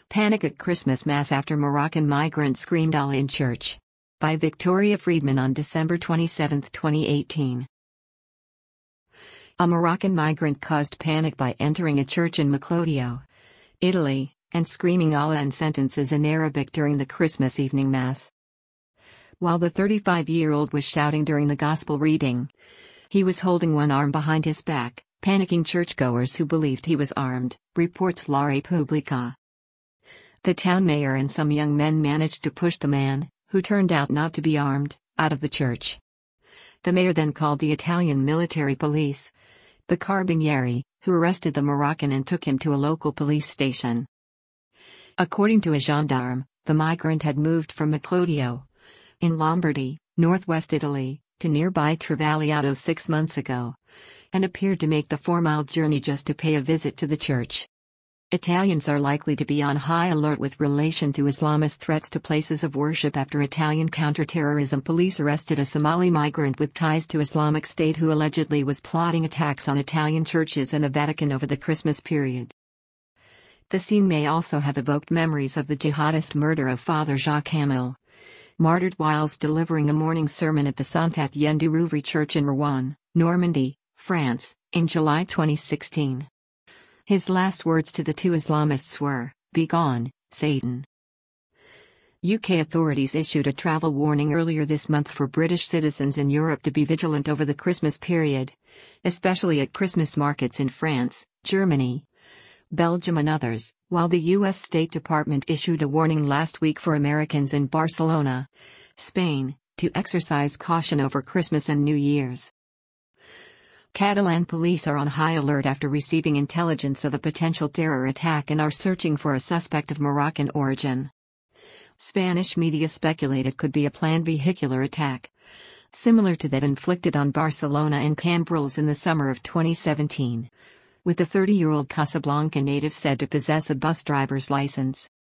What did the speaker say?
Panic at Christmas Mass after Moroccan migrant screamed Allah in church. By Victoria Friedman on December 27, 2018. A Moroccan migrant caused panic by entering a church in Meclodio, Italy, and screaming Allah and sentences in Arabic during the Christmas evening Mass. While the 35-year-old was shouting during the Gospel reading, he was holding one arm behind his back, panicking churchgoers who believed he was armed, reports La Repubblica. The town mayor and some young men managed to push the man, who turned out not to be armed, out of the church. The mayor then called the Italian military police, the Carabinieri, who arrested the Moroccan and took him to a local police station. According to a gendarme, the migrant had moved from Meclodio, in Lombardy, northwest Italy, to nearby Travagliato 6 months ago, and appeared to make the 4-mile journey just to pay a visit to the church. Italians are likely to be on high alert with relation to Islamist threats to places of worship after Italian counterterrorism police arrested a Somali migrant with ties to Islamic State who allegedly was plotting attacks on Italian churches and the Vatican over the Christmas period. The scene may also have evoked memories of the jihadist murder of Father Jacques Hamel, martyred whilst delivering a morning sermon at the Saint-Étienne du Rouvray Church in Rouen, Normandy, France, in July 2016. His last words to the two Islamists were, "Be gone, Satan." UK authorities issued a travel warning earlier this month for British citizens in Europe to be vigilant over the Christmas period, especially at Christmas markets in France, Germany, Belgium and others, while the US State Department issued a warning last week for Americans in Barcelona, Spain, to exercise caution over Christmas and New Year's. Catalan police are on high alert after receiving intelligence of a potential terror attack and are searching for a suspect of Moroccan origin. Spanish media speculate it could be a planned vehicular attack, similar to that inflicted on Barcelona and Cambrils in the summer of 2017, with the 30-year-old Casablanca native said to possess a bus driver's license.